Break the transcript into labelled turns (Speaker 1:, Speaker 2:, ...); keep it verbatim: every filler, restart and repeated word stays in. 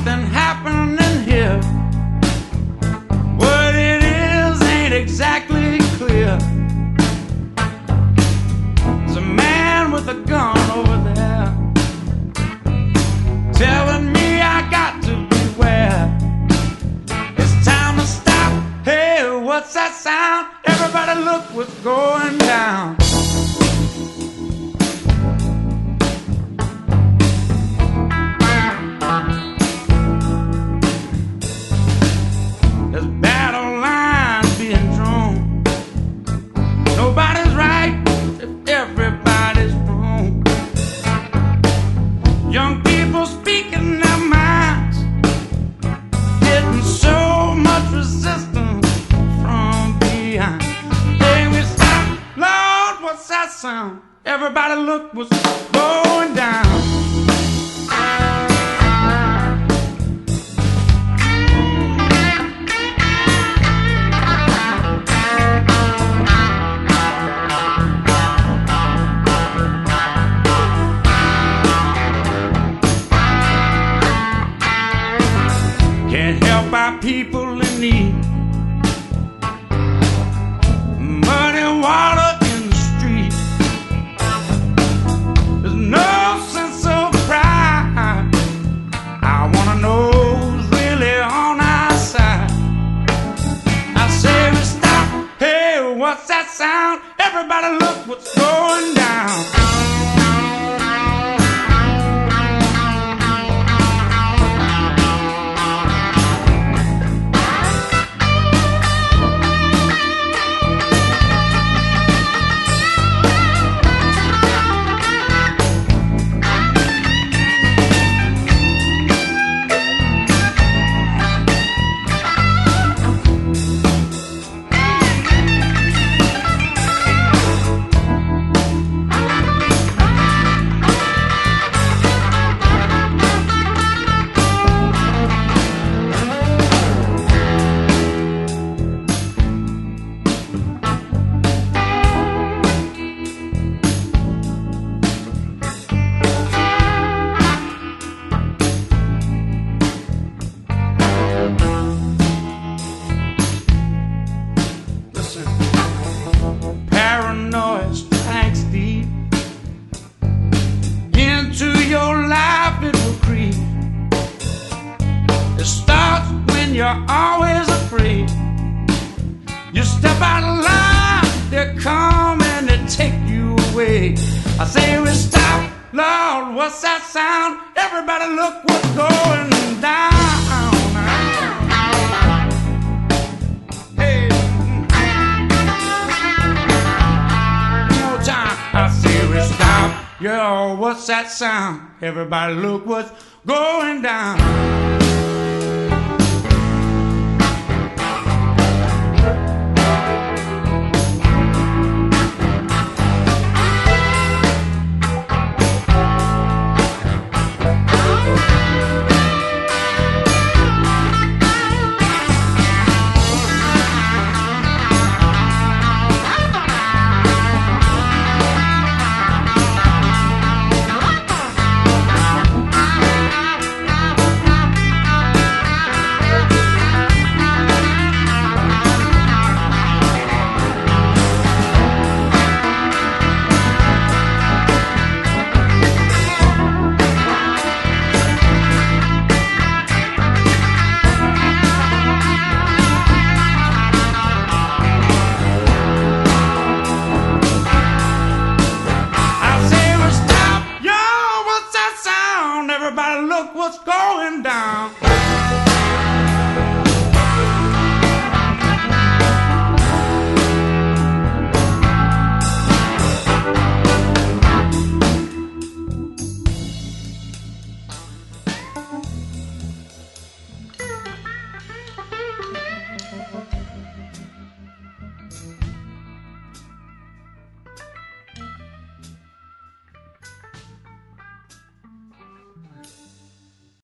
Speaker 1: something happening here. What it is ain't exactly clear. There's a man with a gun over there telling me I got to beware. It's time to stop. Hey, what's that sound? Everybody look what's going down. There's battle lines being drawn. Nobody's right if everybody's wrong. Young people speaking their minds, getting so much resistance from behind. Hey, we stop, Lord, what's that sound? Everybody look what's going down. Can't help our people in need. Muddy water in the street. There's no sense of pride. I wanna know who's really on our side. I say we stop. Hey, what's that sound? Everybody look what's going down. Paranoid strikes deep into your life, it will creep. It starts when you're always afraid. You step out of line, they come and they take you away. I say we stop, Lord, what's that sound? Everybody look what's going down. I say we stop. Yo, what's that sound? Everybody look what's going down.